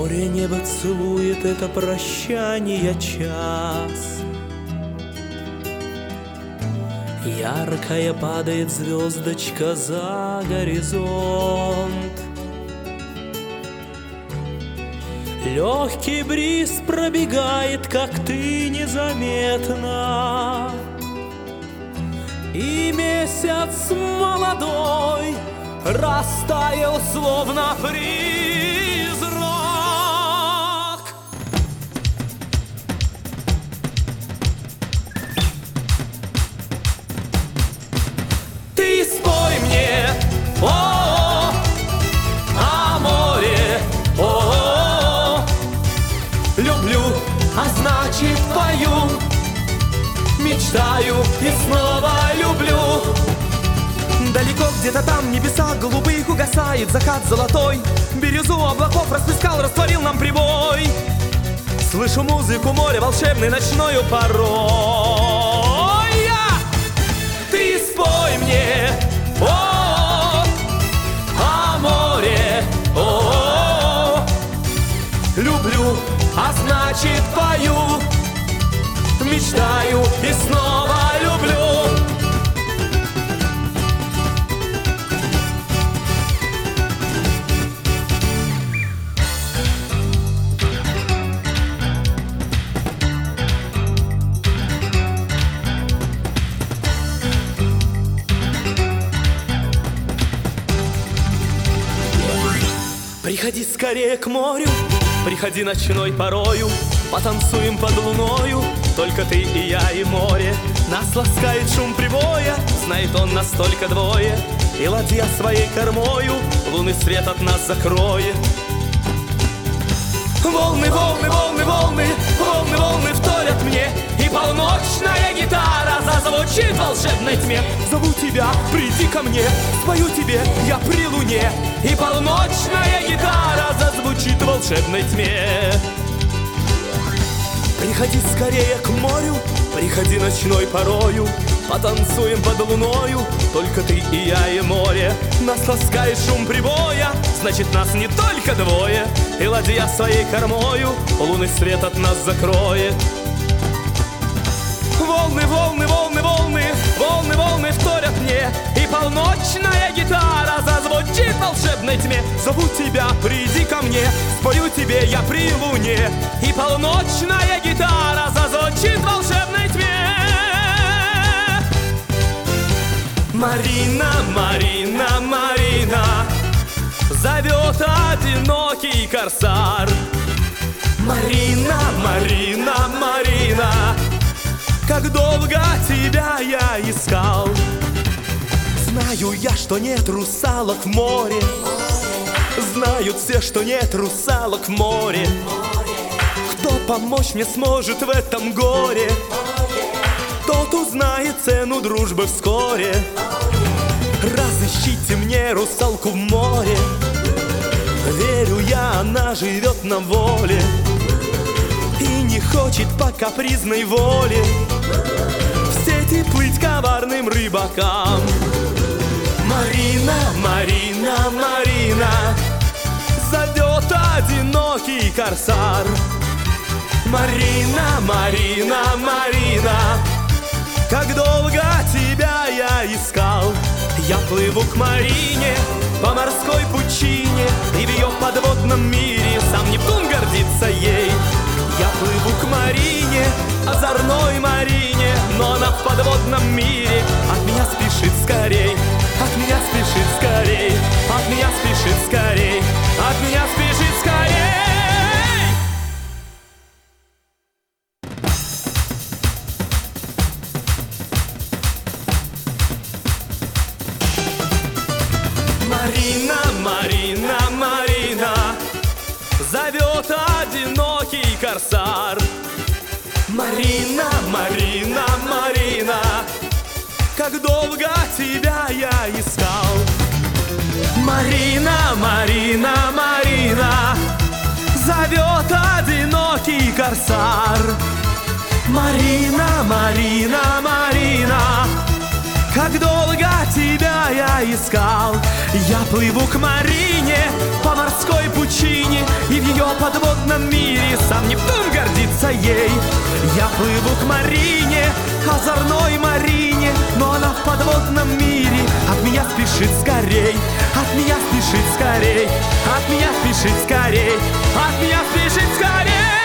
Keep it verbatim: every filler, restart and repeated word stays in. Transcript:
Море небо целует, это прощание час. Яркая падает звездочка за горизонт. Легкий бриз пробегает, как ты, незаметно. И месяц молодой растаял, словно призрак. Ты спой мне, о, о море, о, люблю, а значит пою, мечтаю и снова люблю. Далеко где-то там небеса голубых угасает закат золотой. Бирюзу облаков расплескал, растворил нам прибой. Слышу музыку моря волшебной ночною порой. Ты спой мне, о, о море, о, люблю, а значит пою, мечтаю и снова люблю. Приходи скорее к морю, приходи ночной порою, потанцуем под луною, только ты и я и море. Нас ласкает шум прибоя, знает он нас только двое, и ладья своей кормою лунный свет от нас закроет. Волны, волны, волны, волны, волны, волны вторят мне, и полночная гитара зазвучит в волшебной тьме. Зову тебя, приди ко мне, спою тебе я при луне, и полночная гитара зазвучит в волшебной тьме. Приходи скорее к морю, приходи ночной порою, потанцуем под луною, только ты и я и море. Нас ласкает шум прибоя, значит нас не только двое, и ладья своей кормою лунный свет от нас закроет. Волны, волны, волны, волны, волны, волны вторят мне, и полночная гитара зазвучит в волшебной тьме. Зову тебя, приди ко мне, спою тебе я при луне, и полночная гитара зазвучит в волшебной тьме. Марина, Марина, Марина, зовет одинокий корсар. Марина, Марина, Марина, как долго тебя я искал. Знаю я, что нет русалок в море, знают все, что нет русалок в море. Кто помочь мне сможет в этом горе, тот узнает цену дружбы вскоре. Разыщите мне русалку в море, верю я, она живет на воле и не хочет по капризной воле в сети плыть коварным рыбакам. Марина, Марина, Марина, зовет одинокий корсар. Марина, Марина, Марина, как долго тебя я искал. Я плыву к Марине по морской пучине, и в ее подводном мире сам Нептун гордится ей. Я плыву к Марине, озорной Марине, но она в подводном мире от меня спешит скорей, от меня спешит скорей, от меня спешит скорей, от меня спешит скорей. Марина, Марина, Марина, зовет одинокий корсар. Марина, Марина, Марина, как долго тебя я искал. Марина, Марина, Марина, зовет одинокий корсар. Марина, Марина, Марина, как долго тебя я искал. Я плыву к Марине по морской пучине, и в ее подводном мире сам Нептун гордится ей. Я плыву к Марине, озорной Марине, но она в подводном мире от меня спешит скорей, от меня спешит скорей, от меня спешит скорей, от меня спешит скорей.